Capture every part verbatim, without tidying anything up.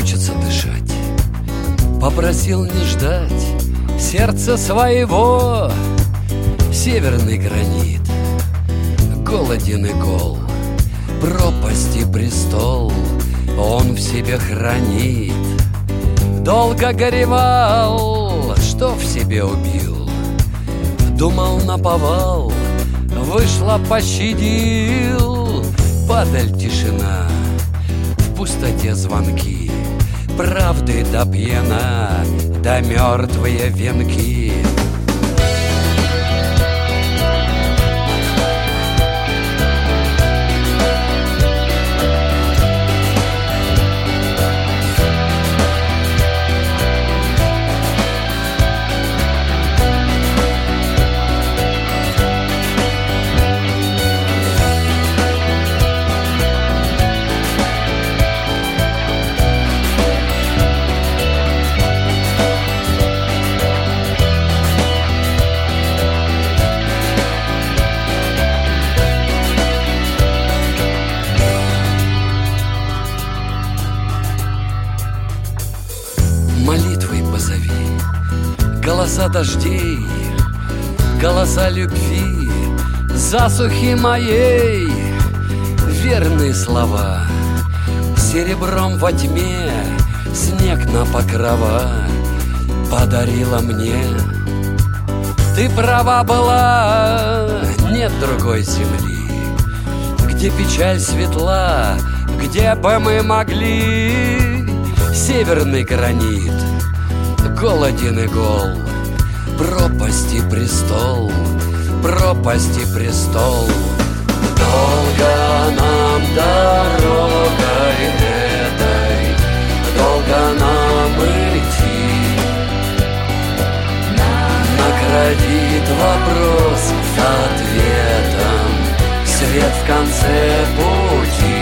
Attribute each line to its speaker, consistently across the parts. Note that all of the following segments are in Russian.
Speaker 1: хочется дышать. Попросил не ждать сердца своего. Северный гранит, голоден и гол, пропасти престол он в себе хранит. Долго горевал, что в себе убил, думал наповал, вышло пощадил. Падаль тишина, в пустоте звонки, правды до пьяна, да мертвые венки. Молитвой позови голоса дождей, голоса любви, засухи моей. Верные слова серебром во тьме снег на покрова подарила мне. Ты права была, нет другой земли, где печаль светла, где бы мы могли. Северный гранит, голоден и гол, пропасти престол, пропасти престол. Долго нам дорогой этой, долго нам идти. Наградит вопрос ответом свет в конце пути.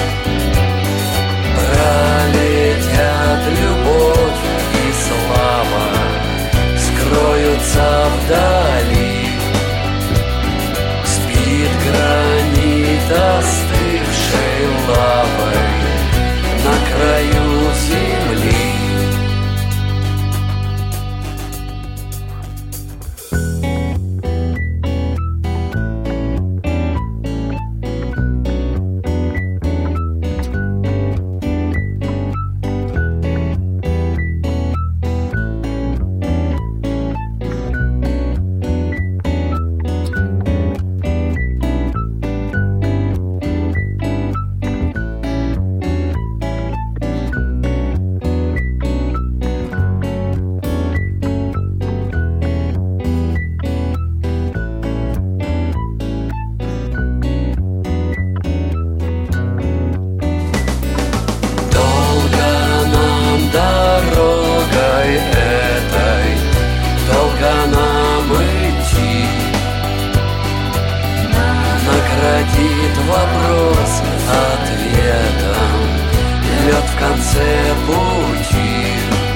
Speaker 1: Пролетят любовь и слава, скроются вдали. Спит гранит остывшей лавой на краю земли. Дорогой этой долго нам идти. Наградит вопрос ответом лед в конце пути.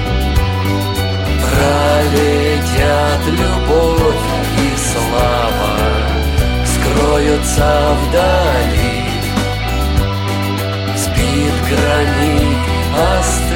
Speaker 1: Пролетят любовь и слава, скроются вдали. Спит гранит, остается